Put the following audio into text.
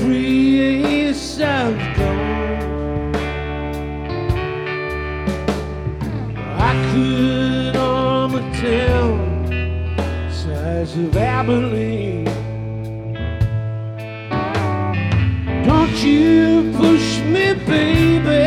every ace I've gone. I could arm a town size of Abilene. Don't you push me, baby,